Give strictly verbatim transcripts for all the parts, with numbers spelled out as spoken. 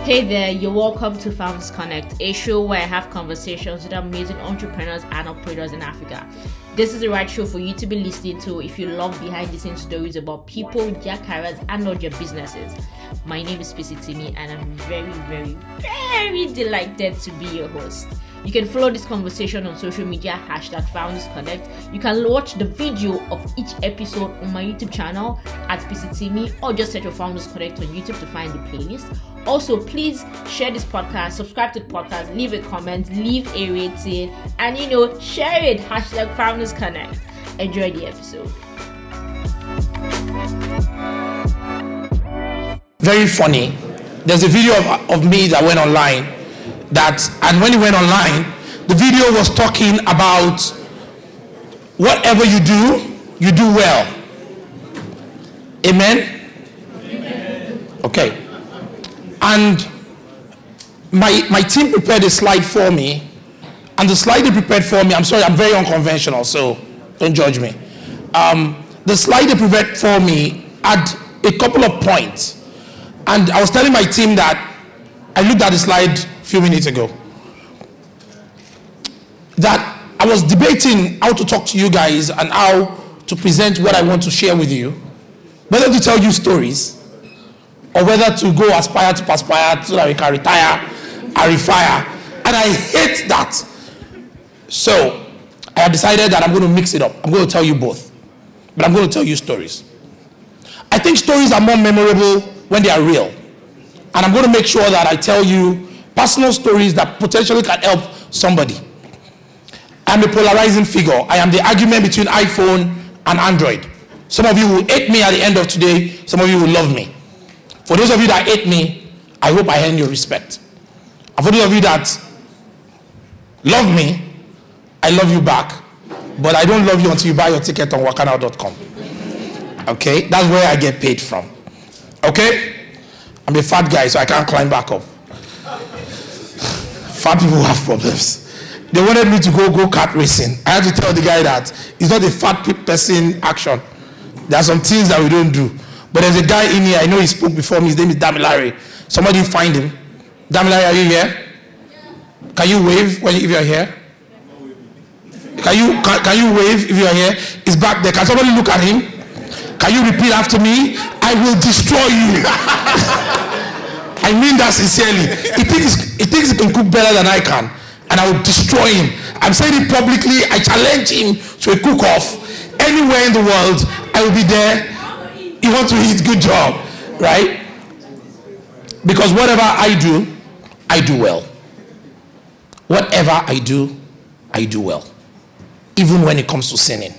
Hey there, you're welcome to Founders Connect, a show where I have conversations with amazing entrepreneurs and operators in Africa. This is the right show for you to be listening to if you love behind-the-scenes stories about people, their careers, and not their businesses. My name is Pisitimi, and I'm very, very, very delighted to be your host. You can follow this conversation on social media, hashtag Founders Connect. You can watch the video of each episode on my YouTube channel at Pisitimi, or just search for Founders Connect on YouTube to find the playlist. Also, please share this podcast, subscribe to the podcast, leave a comment, leave a rating, and you know, share it, hashtag Founders Connect. Enjoy the episode. Very funny. There's a video of, of me that went online that, and when it went online, the video was talking about whatever you do, you do well. Amen? Amen. Okay. And my my team prepared a slide for me, and the slide they prepared for me, I'm sorry, I'm very unconventional, so don't judge me. Um, the slide they prepared for me had a couple of points, and I was telling my team that I looked at the slide a few minutes ago, that I was debating how to talk to you guys and how to present what I want to share with you, whether to tell you stories or whether to go aspire to perspire so that we can retire and refire. And I hate that. So I have decided that I'm going to mix it up. I'm going to tell you both, but I'm going to tell you stories. I think stories are more memorable when they are real. And I'm going to make sure that I tell you personal stories that potentially can help somebody. I'm a polarizing figure. I am the argument between iPhone and Android. Some of you will hate me at the end of today. Some of you will love me. For those of you that hate me, I hope I earn your respect. And for those of you that love me, I love you back. But I don't love you until you buy your ticket on wakanow dot com. Okay? That's where I get paid from. Okay? I'm a fat guy, so I can't climb back up. Fat people have problems. They wanted me to go go-kart racing. I had to tell the guy that it's not a fat person action. There are some things that we don't do. But there's a guy in here, I know he spoke before me, his name is Damilare. Somebody find him. Damilare, are you here? Can you wave when if you're here? Can you can, can you wave if you're here? He's back there. Can somebody look at him? Can you repeat after me? I will destroy you. I mean that sincerely. He thinks, he thinks he can cook better than I can. And I will destroy him. I'm saying it publicly. I challenge him to a cook-off. Anywhere in the world, I will be there. You want to eat, good job, right? Because whatever I do, I do well. Whatever I do, I do well. Even when it comes to sinning.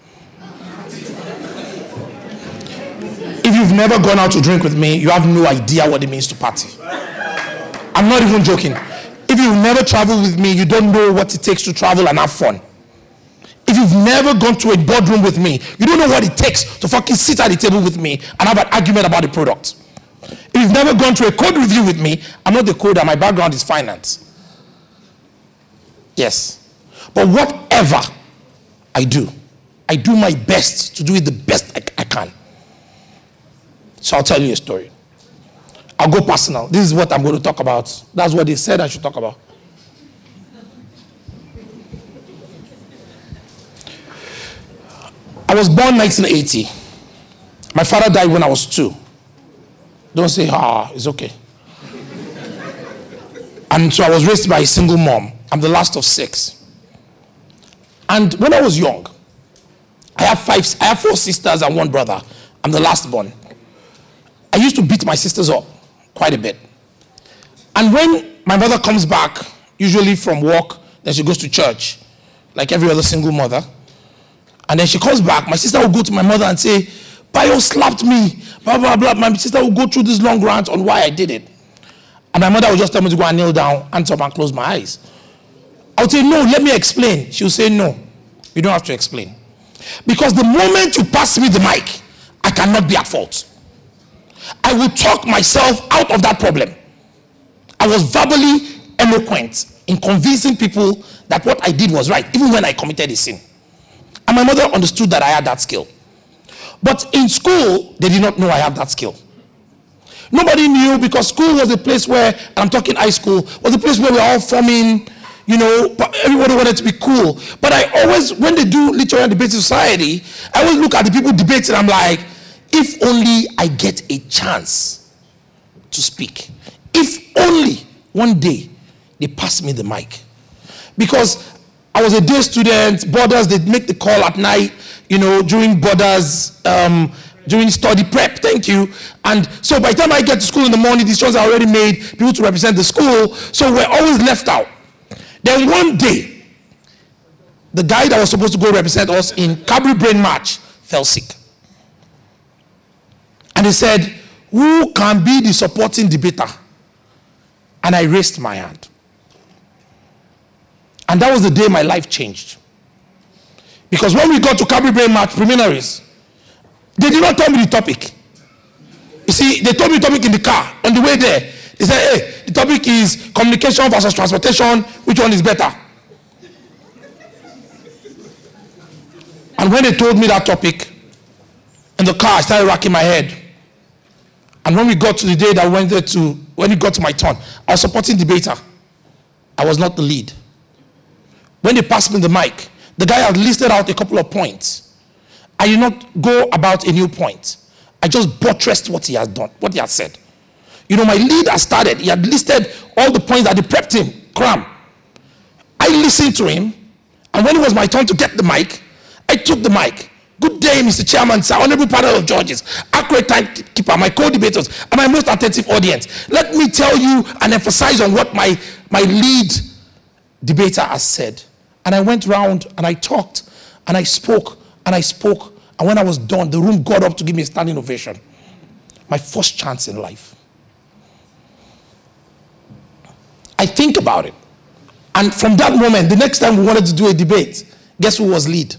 If you've never gone out to drink with me, you have no idea what it means to party. I'm not even joking. If you've never traveled with me, you don't know what it takes to travel and have fun. If you've never gone to a boardroom with me, you don't know what it takes to fucking sit at the table with me and have an argument about the product. If you've never gone to a code review with me, I'm not the coder, my background is finance. Yes. But whatever I do, I do my best to do it the best I, I can. So I'll tell you a story. I'll go personal. This is what I'm going to talk about. That's what they said I should talk about. I was born nineteen eighty. My father died when I was two. Don't say, ah, it's okay. And so I was raised by a single mom. I'm the last of six. And when I was young, I have five, I have four sisters and one brother. I'm the last born. I used to beat my sisters up quite a bit. And when my mother comes back, usually from work, then she goes to church, like every other single mother. And then she comes back, my sister will go to my mother and say, Bayo slapped me, blah, blah, blah. My sister will go through this long rant on why I did it. And my mother will just tell me to go and kneel down, hands up and close my eyes. I would say, no, let me explain. She will say, no, you don't have to explain. Because the moment you pass me the mic, I cannot be at fault. I will talk myself out of that problem. I was verbally eloquent in convincing people that what I did was right, even when I committed a sin. And my mother understood that I had that skill. But in school, they did not know I have that skill. Nobody knew, because school was a place where, and I'm talking high school, was a place where we were all forming, you know, everybody wanted to be cool. But I always, when they do literary and debate society, I always look at the people debating, I'm like, if only I get a chance to speak. If only one day they pass me the mic. Because I was a day student, Borders, they'd make the call at night, you know, during Borders, um, during study prep, thank you. And so by the time I get to school in the morning, these choices are already made, people to represent the school, so we're always left out. Then one day, the guy that was supposed to go represent us in Cabri Brain March fell sick. And he said, who can be the supporting debater? And I raised my hand. And that was the day my life changed. Because when we got to Cabri Brain March preliminaries, they did not tell me the topic. You see, they told me the topic in the car. On the way there, they said, hey, the topic is communication versus transportation. Which one is better? And when they told me that topic, in the car, I started racking my head. And when we got to the day that went there to, when it got to my turn, I was supporting debater. I was not the lead. When they passed me the mic, the guy had listed out a couple of points. I did not go about a new point. I just buttressed what he had done, what he had said. You know, my lead had started. He had listed all the points that they prepped him, cram. I listened to him, and when it was my turn to get the mic, I took the mic. Good day, Mister Chairman, sir, honorable panel of judges, accurate timekeeper, my co-debaters, and my most attentive audience. Let me tell you and emphasize on what my, my lead debater has said. And I went round and I talked and I spoke and I spoke. And when I was done, the room got up to give me a standing ovation. My first chance in life. I think about it. And from that moment, the next time we wanted to do a debate, guess who was lead?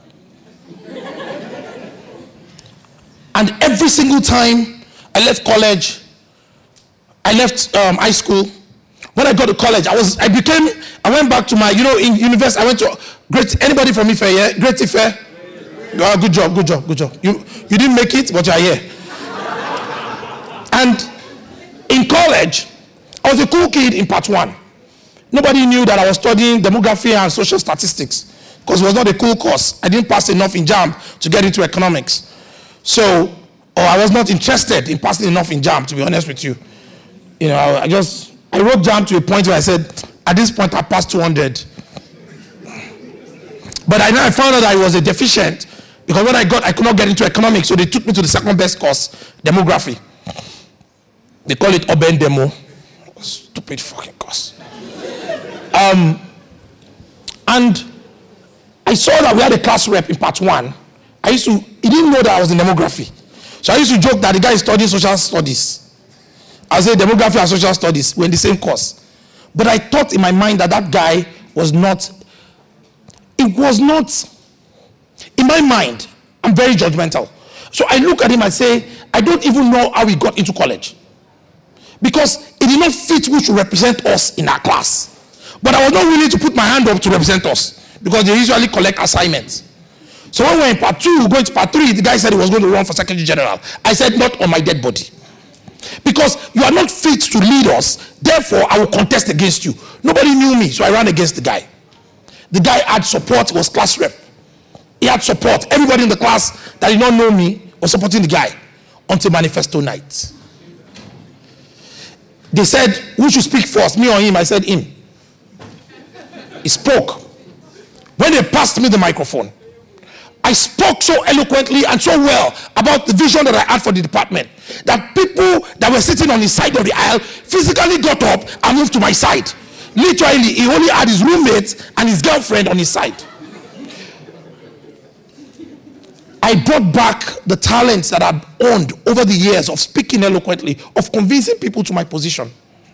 And every single time I left college, I left um, high school. When I got to college, I was, I became, I went back to my, you know, in university, I went to, great, anybody from Ife, yeah? Great Ife? Oh, good job, good job, good job. You, you didn't make it, but you are here. And in college, I was a cool kid in part one. Nobody knew that I was studying demography and social statistics because it was not a cool course. I didn't pass enough in JAMB to get into economics. So, or I was not interested in passing enough in JAMB, to be honest with you. You know, I, I just, I wrote JAMB to a point where I said, at this point I passed two hundred. But I, I found out that I was a deficient because when I got, I could not get into economics, so they took me to the second best course, demography. They call it urban demo. Stupid fucking course. Um, and I saw that we had a class rep in part one. I used to, he didn't know that I was in demography. So I used to joke that the guy is studying social studies. I say demography and social studies were in the same course. But I thought in my mind that that guy was not, it was not, in my mind, I'm very judgmental. So I look at him and say, I don't even know how he got into college. Because it did not fit who should represent us in our class. But I was not willing to put my hand up to represent us because they usually collect assignments. So when we were in part two, going to part three, the guy said he was going to run for secretary general. I said, not on my dead body. Because you are not fit to lead us, therefore I will contest against you. Nobody knew me, so I ran against the guy. The guy had support, was class rep. He had support. Everybody in the class that did not know me was supporting the guy until manifesto night. They said, who should speak first, me or him? I said, him. He spoke. When they passed me the microphone, I spoke so eloquently and so well about the vision that I had for the department that people that were sitting on his side of the aisle physically got up and moved to my side. Literally, he only had his roommate and his girlfriend on his side. I brought back the talents that I'd owned over the years of speaking eloquently, of convincing people to my position.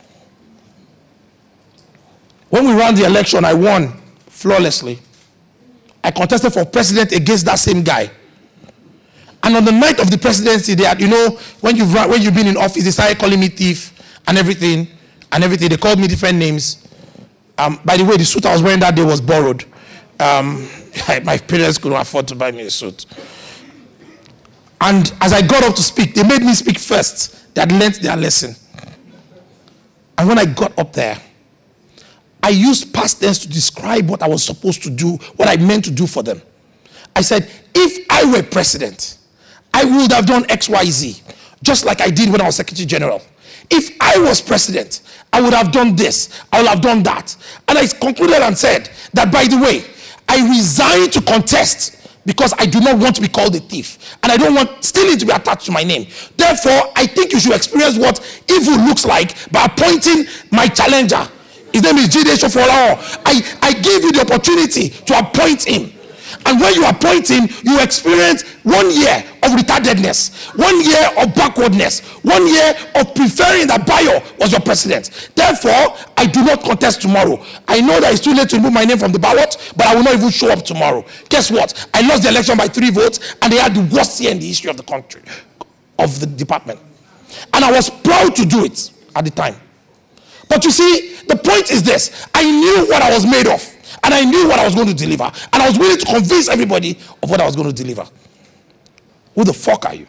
When we ran the election, I won flawlessly. I contested for president against that same guy. And on the night of the presidency, they had, you know, when you've, run, when you've been in office, they started calling me thief and everything, and everything. They called me different names. Um, by the way, the suit I was wearing that day was borrowed. Um, my parents couldn't afford to buy me a suit. And as I got up to speak, they made me speak first. They had learnt their lesson. And when I got up there, I used past tense to describe what I was supposed to do, what I meant to do for them. I said, if I were president, I would have done X, Y, Z, just like I did when I was Secretary General. If I was president, I would have done this, I would have done that. And I concluded and said that, by the way, I resigned to contest because I do not want to be called a thief. And I don't want stealing to be attached to my name. Therefore, I think you should experience what evil looks like by appointing my challenger. His name is Jide Sofolao. I, I give you the opportunity to appoint him. And when you appoint him, you experience one year of retardedness, one year of backwardness, one year of preferring that Bayo was your president. Therefore, I do not contest tomorrow. I know that it's too late to remove my name from the ballot, but I will not even show up tomorrow. Guess what? I lost the election by three votes, and they had the worst year in the history of the country, of the department. And I was proud to do it at the time. But you see, the point is this. I knew what I was made of. And I knew what I was going to deliver. And I was willing to convince everybody of what I was going to deliver. Who the fuck are you?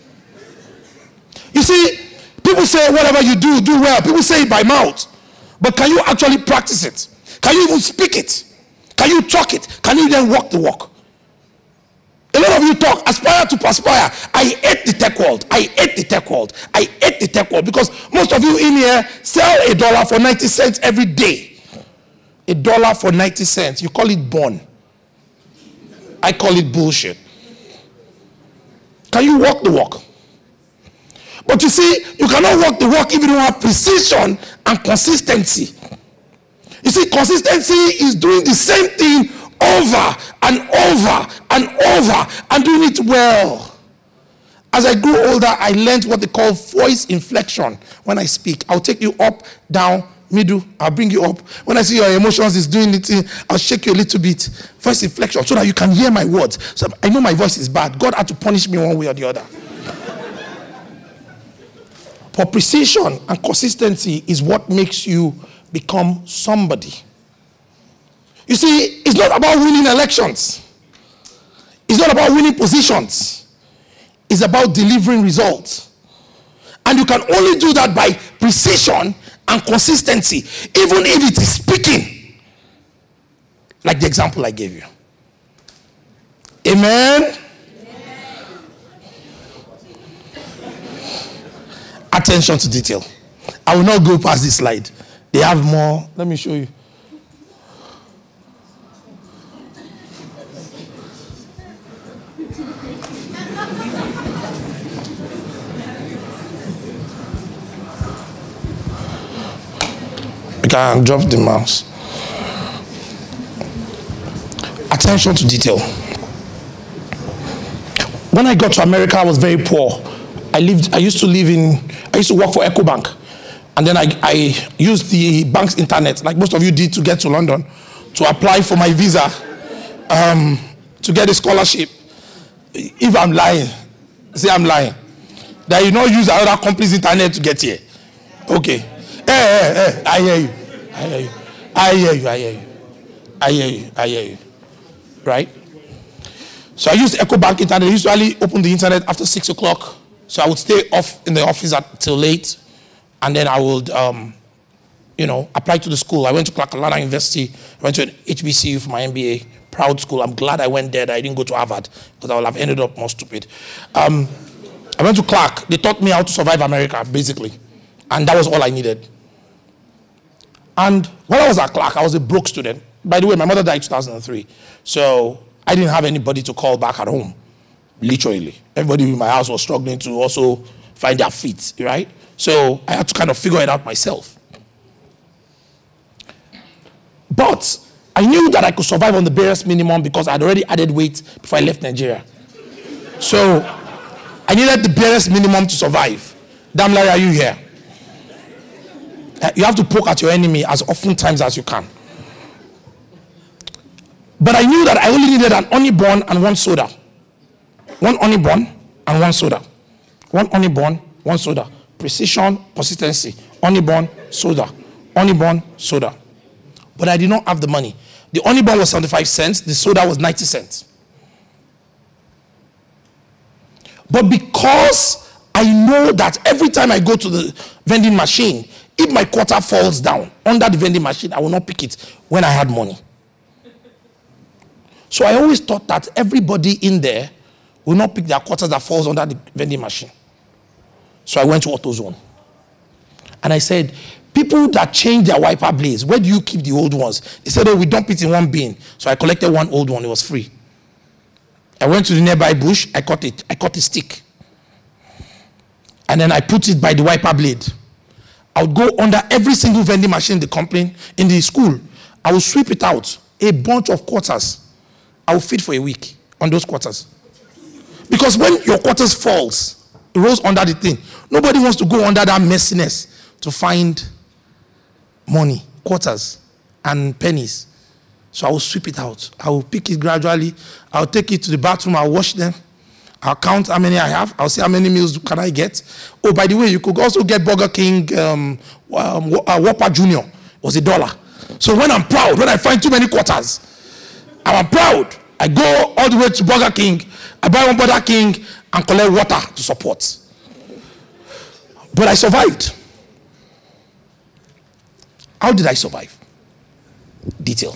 You see, people say whatever you do, do well. People say it by mouth. But can you actually practice it? Can you even speak it? Can you talk it? Can you then walk the walk? A lot of you talk, aspire to perspire. I hate the tech world. I hate the tech world. I hate the tech world because most of you in here sell a dollar for ninety cents every day. A dollar for ninety cents. You call it born. I call it bullshit. Can you walk the walk? But you see, you cannot walk the walk if you don't have precision and consistency. You see, consistency is doing the same thing over and over and over and doing it well. As I grew older, I learned what they call voice inflection when I speak. I'll take you up, down, middle, I'll bring you up. When I see your emotions is doing it, I'll shake you a little bit. Voice inflection, so that you can hear my words. So I know my voice is bad. God had to punish me one way or the other. For precision and consistency is what makes you become somebody. You see, it's not about winning elections. It's not about winning positions. It's about delivering results. And you can only do that by precision and consistency, even if it is speaking, like the example I gave you. Amen? Amen. Attention to detail. I will not go past this slide. They have more. Let me show you. You can drop the mouse. Attention to detail. When I got to America, I was very poor. I lived. I used to live in. I used to work for EcoBank, and then I, I used the bank's internet, like most of you did, to get to London, to apply for my visa, um, to get a scholarship. If I'm lying, say I'm lying. That you not use another company's internet to get here. Okay. Hey, hey, hey, I hear you. I hear you. I hear you. I hear you. I hear you. I hear you. Right? So I used EcoBank internet. I usually open the internet after six o'clock. So I would stay off in the office until late. And then I would, um, you know, apply to the school. I went to Clark Atlanta University. I went to an H B C U for my M B A. Proud school. I'm glad I went there. That I didn't go to Harvard because I would have ended up more stupid. Um, I went to Clark. They taught me how to survive America, basically. And that was all I needed. And when I was at Clark, I was a broke student. By the way, my mother died in two thousand three. So I didn't have anybody to call back at home, literally. Everybody in my house was struggling to also find their feet, right? So I had to kind of figure it out myself. But I knew that I could survive on the barest minimum because I had already added weight before I left Nigeria. So I needed the barest minimum to survive. Damn Larry, are you here? You have to poke at your enemy as often times as you can. But I knew that I only needed an honey bun and one soda. One honey bun and one soda. One honey bun, one soda. Precision, consistency. Honey bun, soda. Honey bun, soda. But I did not have the money. The honey bun was seventy-five cents. The soda was ninety cents. But because I I know that every time I go to the vending machine, if my quarter falls down under the vending machine, I will not pick it when I had money. So I always thought that everybody in there will not pick their quarters that falls under the vending machine. So I went to AutoZone. And I said, people that change their wiper blades, where do you keep the old ones? They said, oh, we dump it in one bin. So I collected one old one. It was free. I went to the nearby bush. I cut it. I cut a stick. And then I put it by the wiper blade. I would go under every single vending machine in the company, in the school. I would sweep it out. A bunch of quarters. I will feed for a week on those quarters. Because when your quarters falls, it rolls under the thing. Nobody wants to go under that messiness to find money, quarters, and pennies. So I will sweep it out. I will pick it gradually. I will take it to the bathroom. I'll wash them. I'll count how many I have. I'll see how many meals can I get. Oh, by the way, you could also get Burger King um, um, uh, Whopper Junior. It was a dollar. So when I'm proud, when I find too many quarters, I'm proud. I go all the way to Burger King. I buy one Burger King and collect water to support. But I survived. How did I survive? Detail.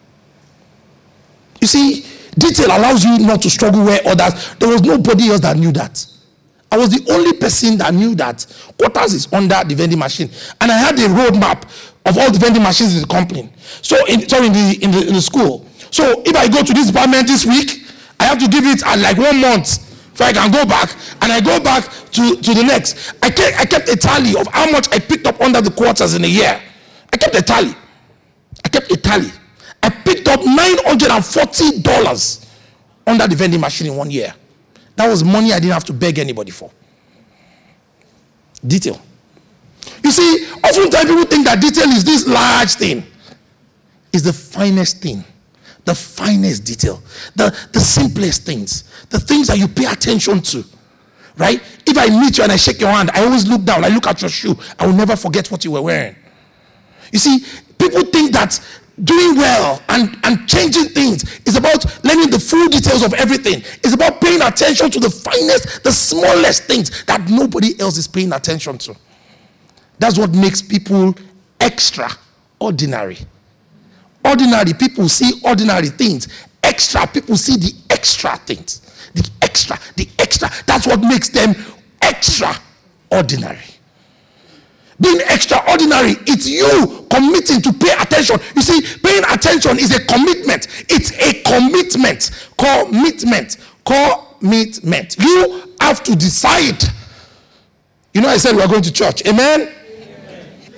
You see, detail allows you not to struggle where others. There was nobody else that knew that. I was the only person that knew that quarters is under the vending machine, and I had a roadmap of all the vending machines in the company. So, in, sorry, in the, in the in the school. So, if I go to this department this week, I have to give it at like one month so I can go back, and I go back to, to the next. I kept, I kept a tally of how much I picked up under the quarters in a year. I kept a tally. I kept a tally. I picked up nine hundred forty dollars under the vending machine in one year. That was money I didn't have to beg anybody for. Detail. You see, oftentimes people think that detail is this large thing. It's the finest thing. The finest detail. The, the simplest things. The things that you pay attention to. Right? If I meet you and I shake your hand, I always look down. I look at your shoe. I will never forget what you were wearing. You see, people think that doing well and, and changing things is about learning the full details of everything. It's about paying attention to the finest, the smallest things that nobody else is paying attention to. That's what makes people extraordinary. Ordinary people see ordinary things. Extra people see the extra things. The extra, the extra. That's what makes them extraordinary. Being extraordinary, it's you committing to pay attention. You see, paying attention is a commitment. It's a commitment. Commitment. Commitment. You have to decide. You know, I said we are going to church. Amen? Amen.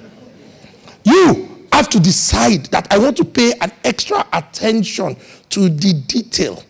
You have to decide that I want to pay an extra attention to the detail.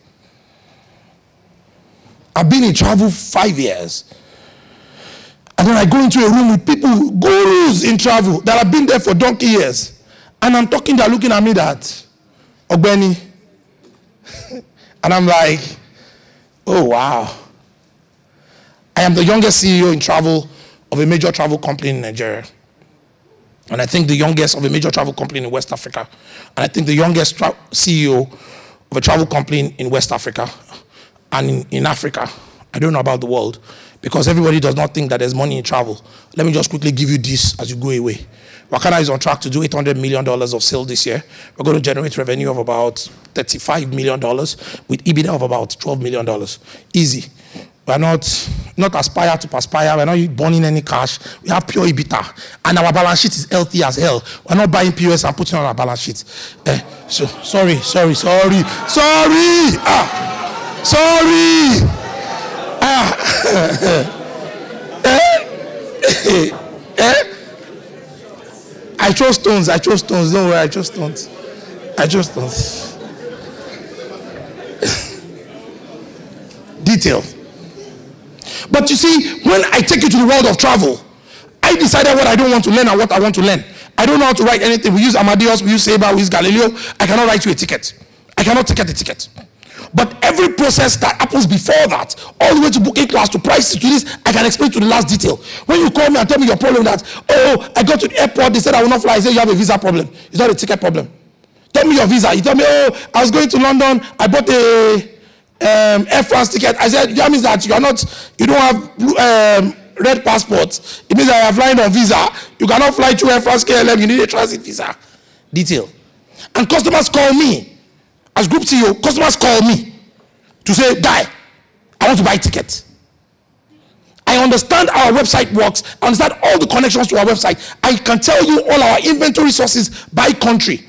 I've been in travel five years. And then I go into a room with people, gurus in travel, that have been there for donkey years. And I'm talking, they're looking at me that, Ogbeni. And I'm like, oh, wow. I am the youngest C E O in travel of a major travel company in Nigeria. And I think the youngest of a major travel company in West Africa. And I think the youngest tra- C E O of a travel company in West Africa and in, in Africa. I don't know about the world. Because everybody does not think that there's money in travel. Let me just quickly give you this as you go away. Wakana is on track to do eight hundred million dollars of sales this year. We're going to generate revenue of about thirty-five million dollars with EBITDA of about twelve million dollars. Easy. We're not, not aspire to perspire. We're not burning any cash. We have pure EBITDA. And our balance sheet is healthy as hell. We're not buying P O S and putting on our balance sheet. Eh, so, sorry, sorry, sorry. Sorry! Ah, sorry! Ah. eh? eh? I chose stones. I chose stones. Don't worry, I chose stones. I chose stones. Detail. But you see, when I take you to the world of travel, I decided what I don't want to learn and what I want to learn. I don't know how to write anything. We use Amadeus, we use Sabre, we use Galileo. I cannot write you a ticket. I cannot ticket a ticket. But every process that happens before that, all the way to booking class, to prices, to this, I can explain to the last detail. When you call me and tell me your problem that, oh, I got to the airport, they said I will not fly. I said you have a visa problem. It's not a ticket problem. Tell me your visa. You tell me, oh, I was going to London, I bought a, um, Air France ticket. I said, that means that you are not, you don't have blue, um, red passport. It means that you are flying on visa. You cannot fly through Air France K L M. You need a transit visa. Detail. And customers call me, as group C E O, customers call me to say, Guy, I want to buy a ticket. I understand our website works. I understand all the connections to our website. I can tell you all our inventory sources by country.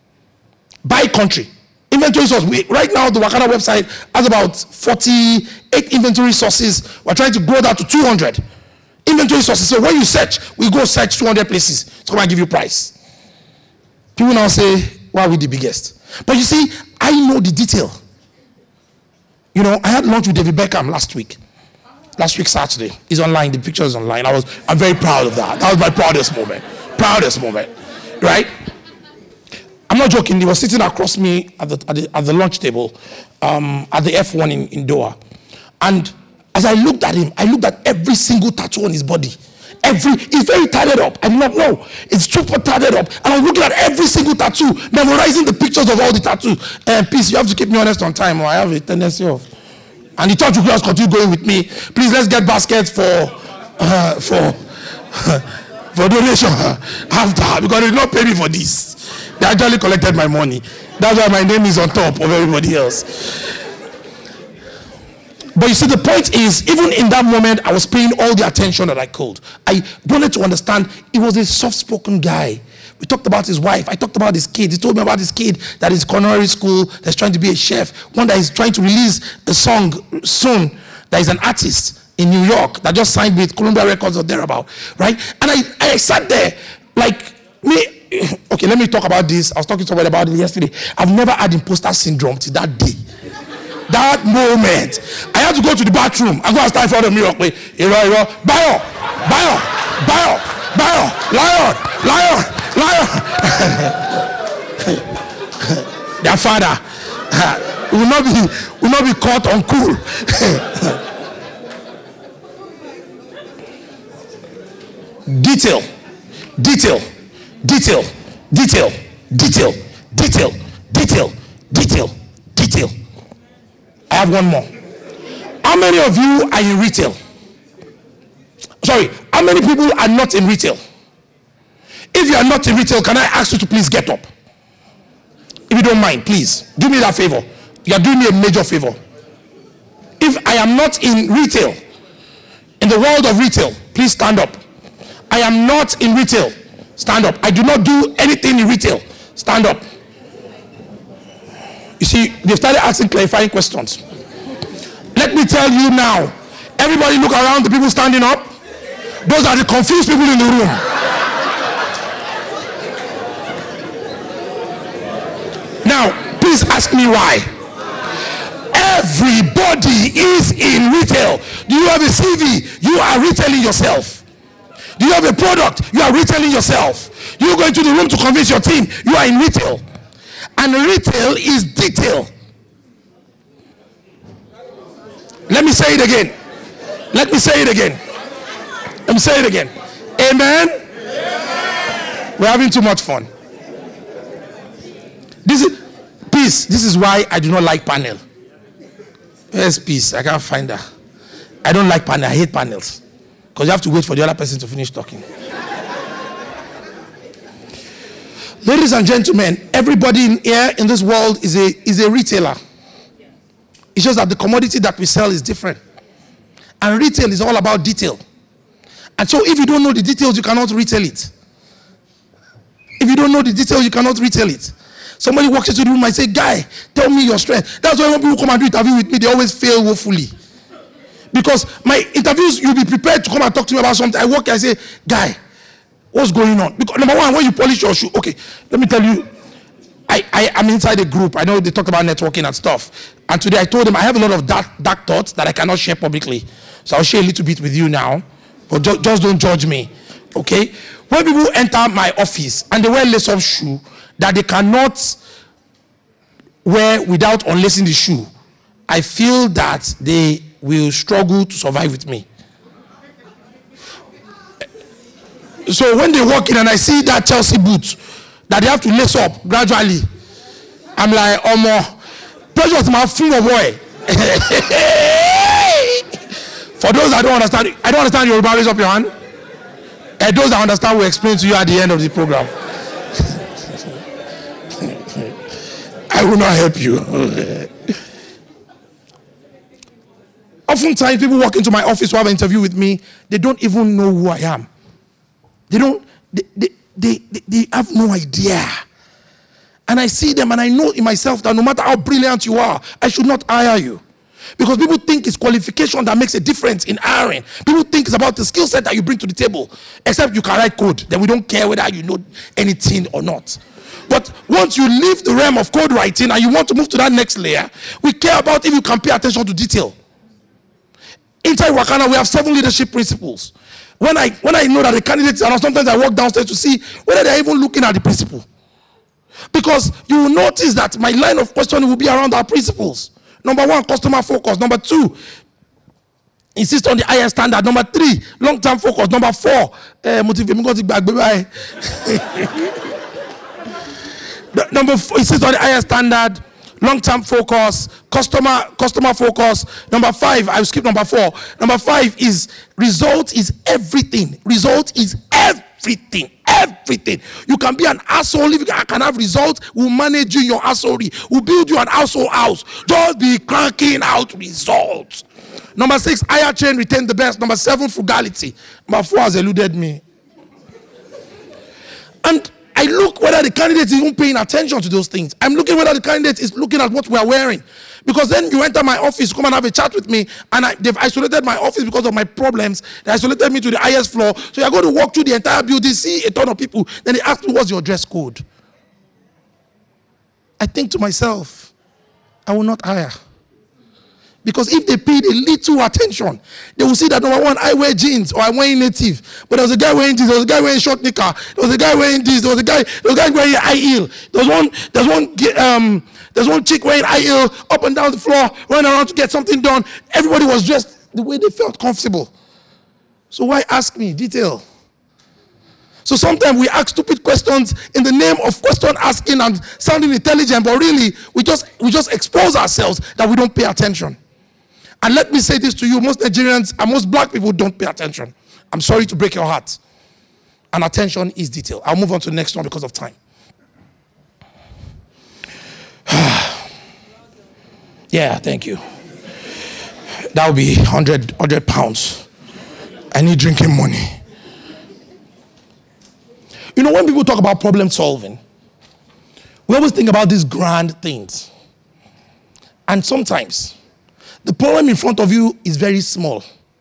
By country. Inventory source. We, right now, the Wakana website has about forty-eight inventory sources. We're trying to grow that to two hundred. Inventory sources. So when you search, we go search two hundred places to come and give you price. People now say, why are we the biggest? But you see, I know the detail. You know, I had lunch with David Beckham last week. Last week, Saturday. He's online. The picture is online. I was, I'm very proud of that. That was my proudest moment. Proudest moment. Right? I'm not joking. He was sitting across me at the, at the, at the lunch table um, at the F one in, in Doha. And as I looked at him, I looked at every single tattoo on his body. Every, he's very tatted up. I do not know. It's super tatted up. And I was looking at every single tattoo, memorizing the pictures of all the tattoos. And please, you have to keep me honest on time, or I have a tendency of. And he thought you could just continue going with me. Please, let's get baskets for uh, for for donation after, because they did not pay me for this. They actually collected my money. That's why my name is on top of everybody else. But you see, the point is, even in that moment, I was paying all the attention that I could. I wanted to understand, he was a soft-spoken guy. We talked about his wife. I talked about his kid. He told me about his kid that is culinary school, that's trying to be a chef. One that is trying to release a song soon, that is an artist in New York that just signed with Columbia Records or thereabout, right? And I, I sat there like, me. Okay, let me talk about this. I was talking to somebody about it yesterday. I've never had imposter syndrome till that day. That moment, I had to go to the bathroom and go and stand in front of the mirror. Wait, you know, you know, Bayo, Bayo, Bayo, Bayo, lion, lion, lion. Their father uh, will not be will not be caught uncool. Detail, detail, detail, detail, detail, detail, detail, detail, detail. I have one more. How many of you are in retail? Sorry, how many people are not in retail? If you are not in retail, can I ask you to please get up? If you don't mind, please, do me that favor. You are doing me a major favor. If I am not in retail, in the world of retail, please stand up. I am not in retail. Stand up. I do not do anything in retail. Stand up. You see, they've started asking clarifying questions. Let me tell you now. Everybody look around, the people standing up. Those are the confused people in the room. Now, please ask me why. Everybody is in retail. Do you have a C V? You are retailing yourself. Do you have a product? You are retailing yourself. You go into the room to convince your team. You are in retail. And retail is detail. Let me say it again. Let me say it again. Let me say it again. Amen? Amen. We're having too much fun. This is peace. This is why I do not like panel. Where's peace? I can't find her. I don't like panel. I hate panels. Because you have to wait for the other person to finish talking. Ladies and gentlemen, everybody in here in this world is a is a retailer. It's just that the commodity that we sell is different. And retail is all about detail. And so if you don't know the details, you cannot retail it. If you don't know the details, you cannot retail it. Somebody walks into the room and say, Guy, tell me your strength. That's why when people come and do interview with me, they always fail woefully. Because my interviews, you'll be prepared to come and talk to me about something. I walk and I say, Guy, what's going on? Because number one, when you polish your shoe, okay, let me tell you, I, I am inside a group. I know they talk about networking and stuff. And today I told them I have a lot of dark, dark thoughts that I cannot share publicly. So I'll share a little bit with you now. But ju- just don't judge me. Okay? When people enter my office and they wear lace-up shoe that they cannot wear without unlacing the shoe, I feel that they will struggle to survive with me. So when they walk in and I see that Chelsea boot that they have to lace up gradually, I'm like, oh, more pressure to my finger boy. For those that don't understand, I don't understand Yoruba, raise up your hand. And those that understand will explain to you at the end of the program. I will not help you. Oftentimes, people walk into my office to have an interview with me. They don't even know who I am. They don't, they, they, they, they, they have no idea. And I see them and I know in myself that no matter how brilliant you are, I should not hire you. Because people think it's qualification that makes a difference in hiring. People think it's about the skill set that you bring to the table. Except you can write code. Then we don't care whether you know anything or not. But once you leave the realm of code writing and you want to move to that next layer, we care about if you can pay attention to detail. Inside Wakana, we have seven leadership principles. When I when I know that the candidates are not, sometimes I walk downstairs to see whether they're even looking at the principle. Because you will notice that my line of questioning will be around our principles. Number one, customer focus. Number two, insist on the higher standard. Number three, long-term focus. Number four, uh, motivate. Number four, insist on the higher standard, long-term focus, customer customer focus. Number five, I will skip number four. Number five is result is everything. Result is everything. Everything. You can be an asshole if you can have results. We'll manage you in your assholery. We'll build you an asshole house. Just be cranking out results. Number six, higher chain, retain the best. Number seven, frugality. Number four has eluded me. And I look whether the candidate is even paying attention to those things. I'm looking whether the candidate is looking at what we are wearing. Because then you enter my office, come and have a chat with me, and I, they've isolated my office because of my problems. They isolated me to the highest floor. So you're going to walk through the entire building, see a ton of people. Then they ask me, what's your dress code? I think to myself, I will not hire. Because if they paid a little attention, they will see that number one, I wear jeans or I'm wearing native. But there was a guy wearing jeans, there was a guy wearing short knicker, there was a guy wearing this, there was a guy, there was a guy wearing high heel. There was one, there's one, um, there's one chick wearing high heel up and down the floor, running around to get something done. Everybody was dressed the way they felt comfortable. So why ask me detail? So sometimes we ask stupid questions in the name of question asking and sounding intelligent, but really we just we just expose ourselves that we don't pay attention. And let me say this to you, most Nigerians and most black people don't pay attention. I'm sorry to break your heart. And attention is detail. I'll move on to the next one because of time. Yeah, thank you. That would be one hundred, one hundred pounds. I need drinking money. You know, when people talk about problem solving, we always think about these grand things. And sometimes, the problem in front of you is very small.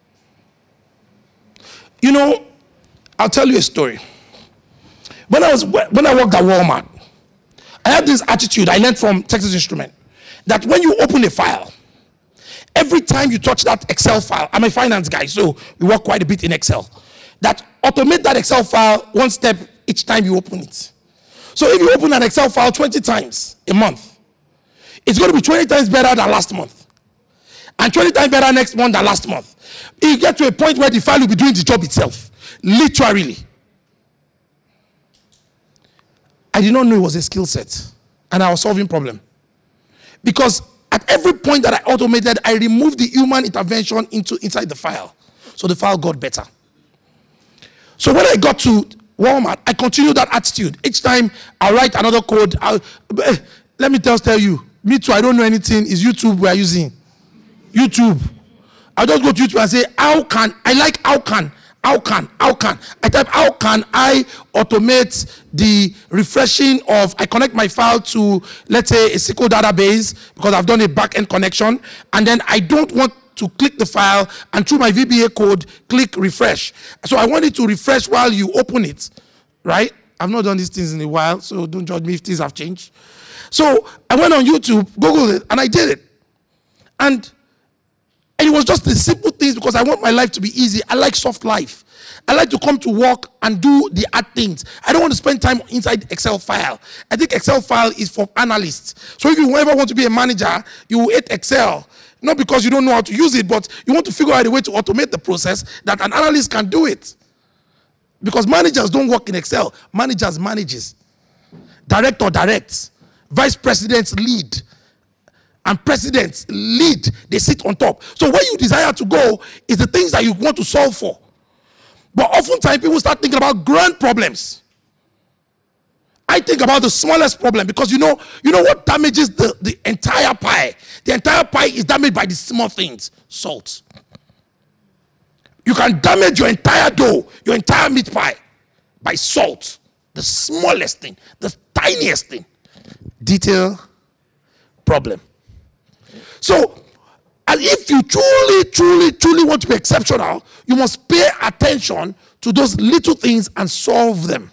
You know, I'll tell you a story. When I was when I worked at Walmart, I had this attitude I learned from Texas Instruments that when you open a file, every time you touch that Excel file, I'm a finance guy, so we work quite a bit in Excel, that automate that Excel file one step each time you open it. So if you open an Excel file twenty times a month, it's going to be twenty times better than last month. And twenty times better next month than last month. You get to a point where the file will be doing the job itself. Literally. I did not know it was a skill set. And I was solving problem. Because at every point that I automated, I removed the human intervention into inside the file. So the file got better. So when I got to Walmart, I continued that attitude. Each time I write another code, I'll, let me just tell you, me too, I don't know anything. It's YouTube we are using. YouTube. I just go to YouTube and say, how can, I like how can, how can, how can. I type, how can I automate the refreshing of, I connect my file to, let's say, a S Q L database, because I've done a back-end connection, and then I don't want to click the file, and through my V B A code, click refresh. So I want it to refresh while you open it, right? I've not done these things in a while, so don't judge me if things have changed. So I went on YouTube, Googled it, and I did it. And And it was just the simple things because I want my life to be easy. I like soft life. I like to come to work and do the hard things. I don't want to spend time inside Excel file. I think Excel file is for analysts. So if you ever want to be a manager, you hate Excel. Not because you don't know how to use it, but you want to figure out a way to automate the process that an analyst can do it. Because managers don't work in Excel. Managers manages. Director directs. Vice presidents lead. and presidents lead, they sit on top. So where you desire to go is the things that you want to solve for. But oftentimes people start thinking about grand problems. I think about the smallest problem because you know, you know what damages the, the entire pie? The entire pie is damaged by the small things. Salt. You can damage your entire dough, your entire meat pie by salt. The smallest thing, the tiniest thing. Detail, problem. So, and if you truly, truly, truly want to be exceptional, you must pay attention to those little things and solve them.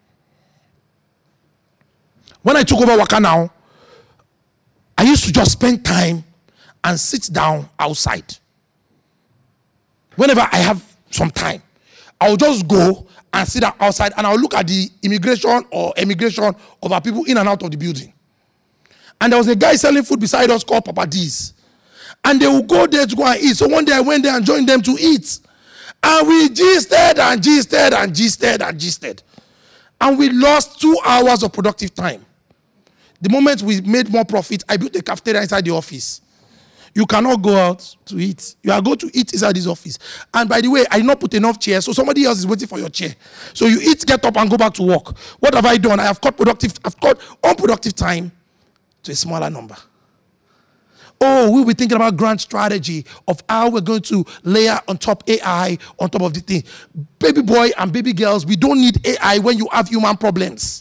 When I took over Waka Now, I used to just spend time and sit down outside. Whenever I have some time, I'll just go and sit down outside and I'll look at the immigration or emigration of our people in and out of the building. And there was a guy selling food beside us called Papa D's. And they would go there to go and eat. So one day I went there and joined them to eat. And we gisted and gisted and gisted and gisted. And we lost two hours of productive time. The moment we made more profit, I built a cafeteria inside the office. You cannot go out to eat. You are going to eat inside this office. And by the way, I did not put enough chairs, so somebody else is waiting for your chair. So you eat, get up, and go back to work. What have I done? I have cut productive, I've cut unproductive time to a smaller number. Oh, we'll be thinking about grand strategy of how we're going to layer on top A I on top of the thing. Baby boy and baby girls, we don't need A I when you have human problems.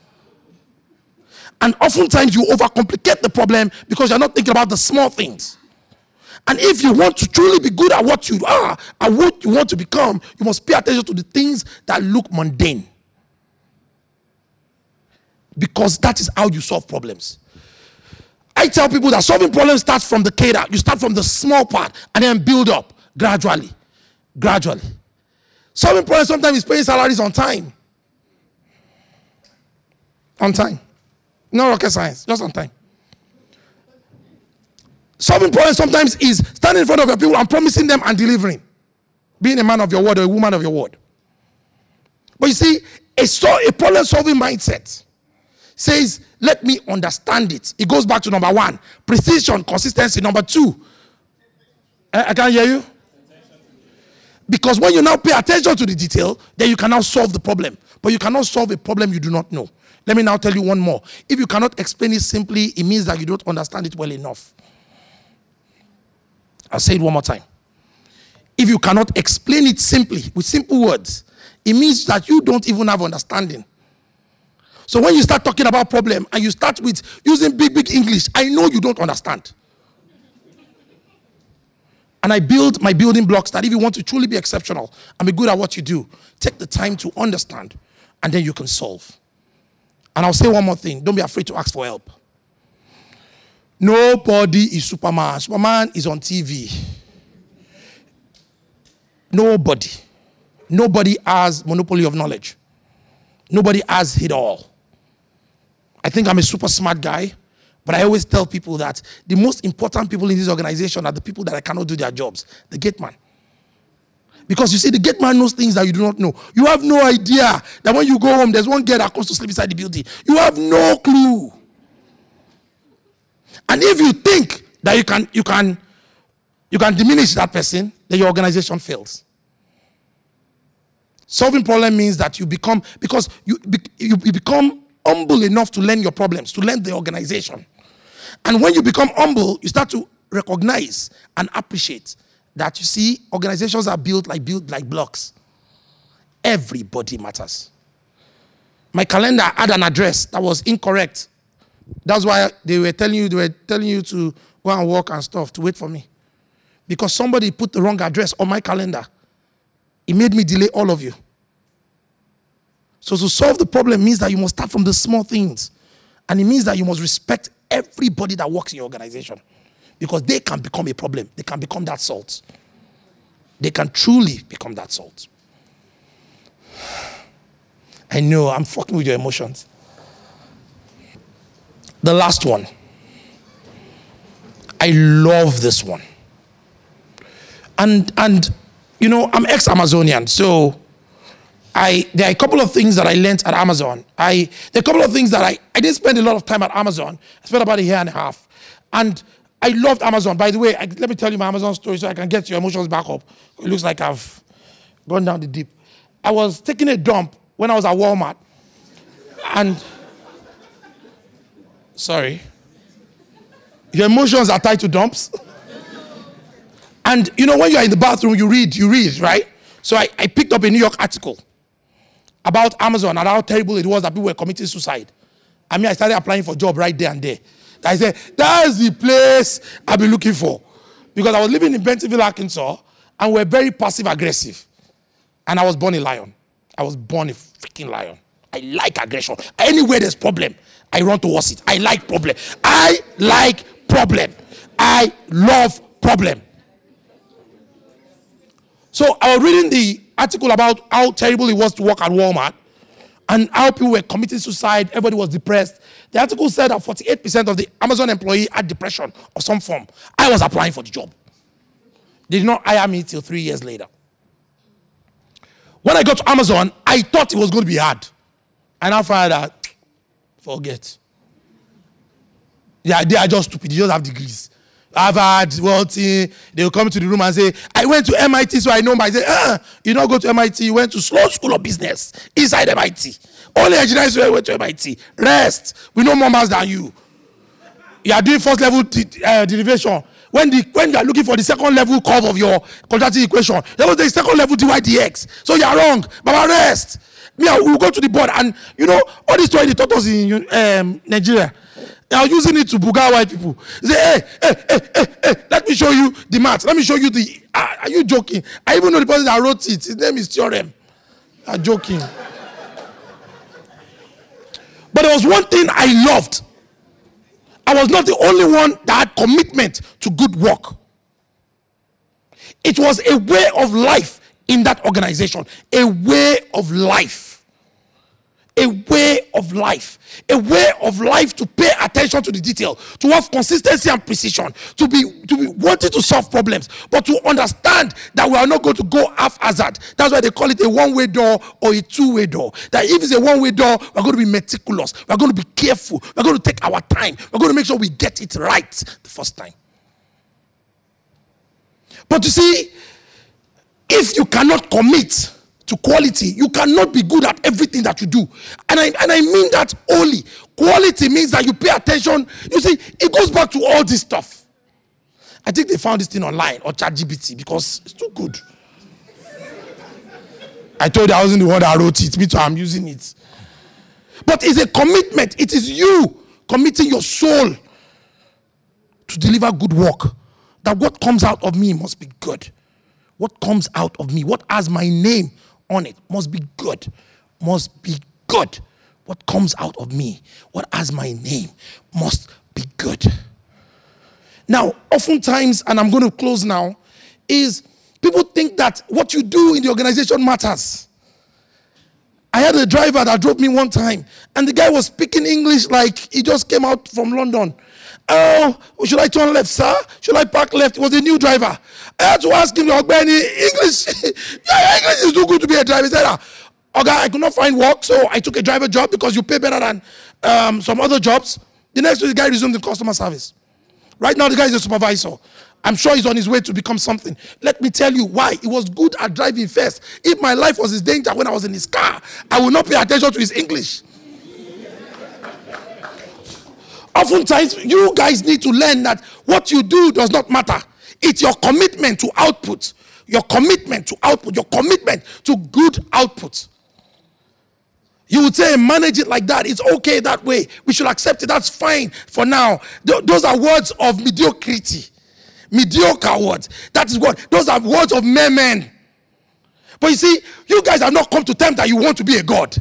And oftentimes you overcomplicate the problem because you're not thinking about the small things. And if you want to truly be good at what you are and what you want to become, you must pay attention to the things that look mundane. Because that is how you solve problems. I tell people that solving problems starts from the cater. You start from the small part and then build up gradually. Gradually. Solving problems sometimes is paying salaries on time. On time. No rocket science, just on time. Solving problems sometimes is standing in front of your people and promising them and delivering. Being a man of your word or a woman of your word. But you see, a, so, a problem-solving mindset says, let me understand it. It goes back to number one, precision, consistency. Number two, I, I can't hear you. Because when you now pay attention to the detail, then you can now solve the problem. But you cannot solve a problem you do not know. Let me now tell you one more. If you cannot explain it simply, it means that you don't understand it well enough. I'll say it one more time. If you cannot explain it simply, with simple words, it means that you don't even have understanding. So when you start talking about problem and you start with using big, big English, I know you don't understand. And I build my building blocks that if you want to truly be exceptional and be good at what you do, take the time to understand and then you can solve. And I'll say one more thing. Don't be afraid to ask for help. Nobody is Superman. Superman is on T V. Nobody. Nobody has monopoly of knowledge. Nobody has it all. I think I'm a super smart guy, but I always tell people that the most important people in this organization are the people that I cannot do their jobs. The gate man. Because you see, the gate man knows things that you do not know. You have no idea that when you go home, there's one girl that comes to sleep inside the building. You have no clue. And if you think that you can, you can, you can diminish that person, then your organization fails. Solving problem means that you become, because you, you, you become humble enough to learn your problems, to learn the organization. And when you become humble, you start to recognize and appreciate that, you see, organizations are built like built like blocks. Everybody matters. My calendar had an address that was incorrect. That's why they were telling you, they were telling you to go and work and stuff, to wait for me. Because somebody put the wrong address on my calendar. It made me delay all of you. So to solve the problem means that you must start from the small things. And it means that you must respect everybody that works in your organization. Because they can become a problem. They can become that salt. They can truly become that salt. I know, I'm fucking with your emotions. The last one. I love this one. And, and you know, I'm ex-Amazonian, so I there are a couple of things that I learned at Amazon. I there are a couple of things that I, I didn't spend a lot of time at Amazon. I spent about a year and a half. And I loved Amazon. By the way, I, let me tell you my Amazon story so I can get your emotions back up. It looks like I've gone down the deep. I was taking a dump when I was at Walmart. And, sorry. Your emotions are tied to dumps. And, you know, when you're in the bathroom, you read, you read, right? So I, I picked up a New York article about Amazon and how terrible it was that people were committing suicide. I mean, I started applying for a job right there and there. I said, that's the place I've been looking for. Because I was living in Bentonville, Arkansas, and we're very passive-aggressive. And I was born a lion. I was born a freaking lion. I like aggression. Anywhere there's problem, I run towards it. I like problem. I like problem. I love problem. So I was reading the article about how terrible it was to work at Walmart and how people were committing suicide. Everybody was depressed. The article said that forty-eight percent of the Amazon employee had depression of some form. I was applying for the job. They did not hire me till three years later. When I got to Amazon, I thought it was going to be hard. And I found out, forget. Yeah, they are just stupid. They just have degrees. Harvard, wealthy, they will come to the room and say, I went to M I T, so I know. I say, uh, you don't go to M I T, you went to Sloan School of Business inside M I T. Only engineers went to M I T. Rest, we know more maths than you. You are doing first level de- uh, derivation. When the when you are looking for the second level curve of your quadratic equation, there was the second level dy dx. So you are wrong. But rest. Me, I will go to the board, and you know all this story they taught us in um, Nigeria. They are using it to buga white people. They say, hey, hey, hey, hey, hey, let me show you the math. Let me show you the. Uh, are you joking? I even know the person that wrote it. His name is Theorem. I'm joking. But there was one thing I loved. I was not the only one that had commitment to good work. It was a way of life in that organization. A way of life. A way of life. A way of life to pay attention to the detail, to have consistency and precision, to be to be wanting to solve problems, but to understand that we are not going to go haphazard. That's why they call it a one-way door or a two-way door. That if it's a one-way door, we're going to be meticulous. We're going to be careful. We're going to take our time. We're going to make sure we get it right the first time. But you see, if you cannot commit to quality, you cannot be good at everything that you do. And I and I mean that only. Quality means that you pay attention. You see, it goes back to all this stuff. I think they found this thing online or ChatGPT because it's too good. I told you I wasn't the one that wrote it. Me too, I'm using it. But it's a commitment. It is you committing your soul to deliver good work. That what comes out of me must be good. What comes out of me, what has my name on it, must be good. Must be good. What comes out of me, what has my name, must be good. Now, oftentimes, and I'm going to close now, is people think that what you do in the organization matters. I had a driver that drove me one time, and the guy was speaking English like he just came out from London. Oh, should I turn left, sir? Should I park left? It was a new driver. I had to ask him, Ogbeni, English, yeah, English is too good to be a driver. He said, okay, I could not find work, so I took a driver job because you pay better than um, some other jobs. The next week, the guy resumed in customer service. Right now, the guy is a supervisor. I'm sure he's on his way to become something. Let me tell you why. He was good at driving first. If my life was his danger when I was in his car, I would not pay attention to his English. Oftentimes, you guys need to learn that what you do does not matter. It's your commitment to output. Your commitment to output. Your commitment to good output. You would say, manage it like that. It's okay that way. We should accept it. That's fine for now. Th- those are words of mediocrity. Mediocre words. That is what. Those are words of mere men. But you see, you guys have not come to terms that you want to be a God.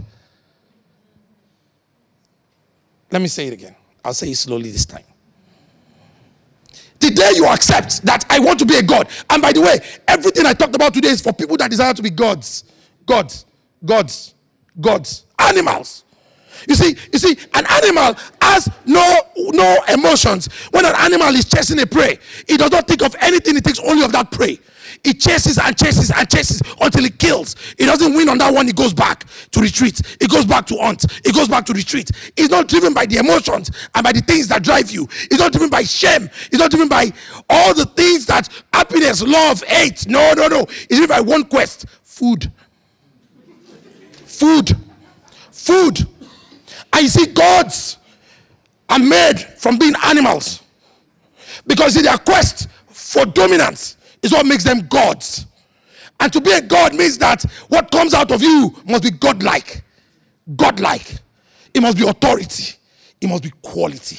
Let me say it again. I'll say it slowly this time. The day you accept that I want to be a God, and by the way, everything I talked about today is for people that desire to be gods. Gods. Gods. Gods. Animals. You see, you see, an animal has no no emotions. When an animal is chasing a prey, it does not think of anything. It thinks only of that prey. It chases and chases and chases until it kills. It doesn't win on that one. It goes back to retreat. It goes back to hunt. It goes back to retreat. It's not driven by the emotions and by the things that drive you. It's not driven by shame. It's not driven by all the things that happiness, love, hate. No, no, no. It's driven by one quest: food. Food. Food. And you see, gods are made from being animals, because in their quest for dominance is what makes them gods. And to be a god means that what comes out of you must be godlike. Godlike. It must be authority. It must be quality.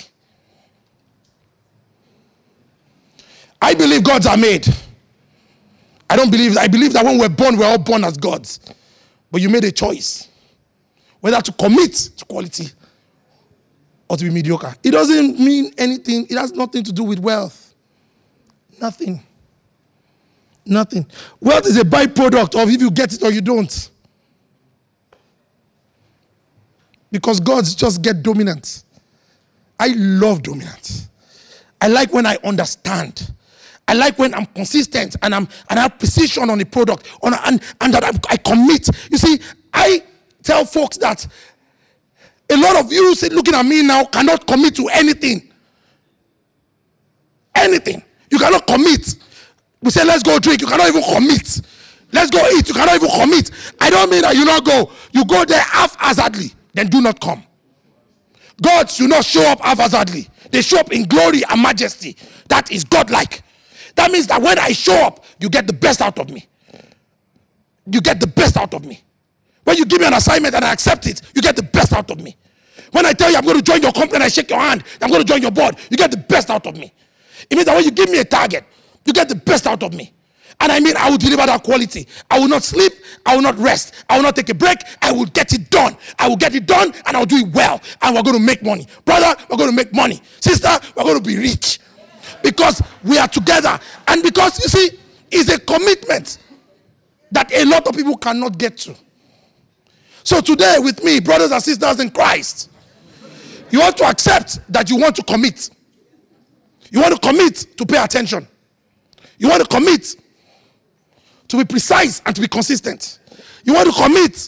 I believe gods are made. I don't believe, I believe that when we're born, we're all born as gods. But you made a choice whether to commit to quality or to be mediocre. It doesn't mean anything. It has nothing to do with wealth. Nothing. Nothing. Wealth is a byproduct of if you get it or you don't. Because gods just get dominant. I love dominance. I like when I understand. I like when I'm consistent and I'm and I have precision on the product on and, and that I, I commit. You see, I tell folks that a lot of you say, looking at me now, cannot commit to anything. Anything. You cannot commit. We say, let's go drink. You cannot even commit. Let's go eat. You cannot even commit. I don't mean that you not go. You go there haphazardly, then do not come. Gods do not show up haphazardly. They show up in glory and majesty. That is godlike. That means that when I show up, you get the best out of me. You get the best out of me. When you give me an assignment and I accept it, you get the best out of me. When I tell you I'm going to join your company and I shake your hand, I'm going to join your board, you get the best out of me. It means that when you give me a target, you get the best out of me. And I mean, I will deliver that quality. I will not sleep. I will not rest. I will not take a break. I will get it done. I will get it done and I'll do it well. And we're going to make money. Brother, we're going to make money. Sister, we're going to be rich. Because we are together. And because, you see, it's a commitment that a lot of people cannot get to. So today with me, brothers and sisters in Christ, you want to accept that you want to commit. You want to commit to pay attention. You want to commit to be precise and to be consistent. You want to commit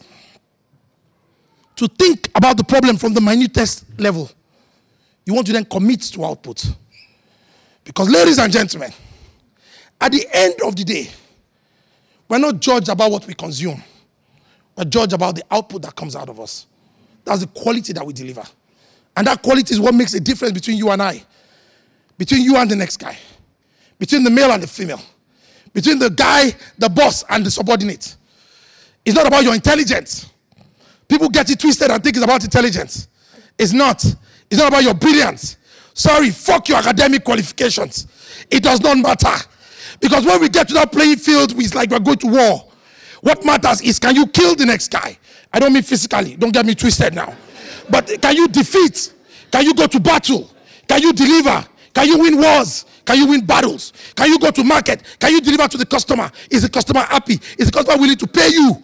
to think about the problem from the minutest level. You want to then commit to output. Because ladies and gentlemen, at the end of the day, we're not judged about what we consume. We're judged about the output that comes out of us. That's the quality that we deliver. And that quality is what makes a difference between you and I. Between you and the next guy. Between the male and the female. Between the guy, the boss, and the subordinate. It's not about your intelligence. People get it twisted and think it's about intelligence. It's not. It's not about your brilliance. Sorry, fuck your academic qualifications. It does not matter. Because when we get to that playing field, it's like we're going to war. What matters is, can you kill the next guy? I don't mean physically. Don't get me twisted now. But can you defeat? Can you go to battle? Can you deliver? Can you win wars? Can you win battles? Can you go to market? Can you deliver to the customer? Is the customer happy? Is the customer willing to pay you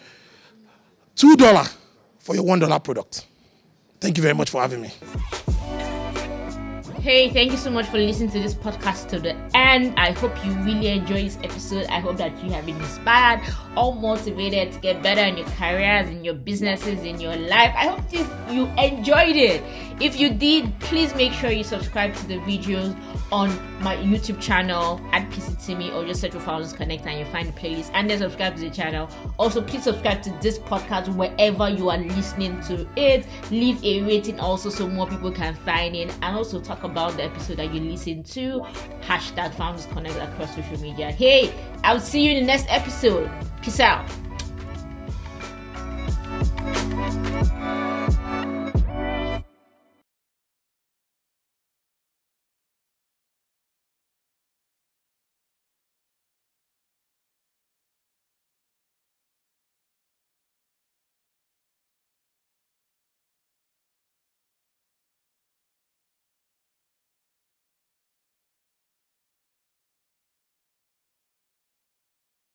two dollars for your one dollar product? Thank you very much for having me. Hey, thank you so much for listening to this podcast to the end. I hope you really enjoyed this episode. I hope that you have been inspired or motivated to get better in your careers, in your businesses, in your life. I hope this, you enjoyed it. If you did, please make sure you subscribe to the videos on my YouTube channel at P C Timmy, or just search for Founders Connect and you'll find the playlist, and then subscribe to the channel. Also, please subscribe to this podcast wherever you are listening to it. Leave a rating also so more people can find it, and also talk about the episode that you listen to. Hashtag Founders Connect across social media. Hey, I'll see you in the next episode. Peace out.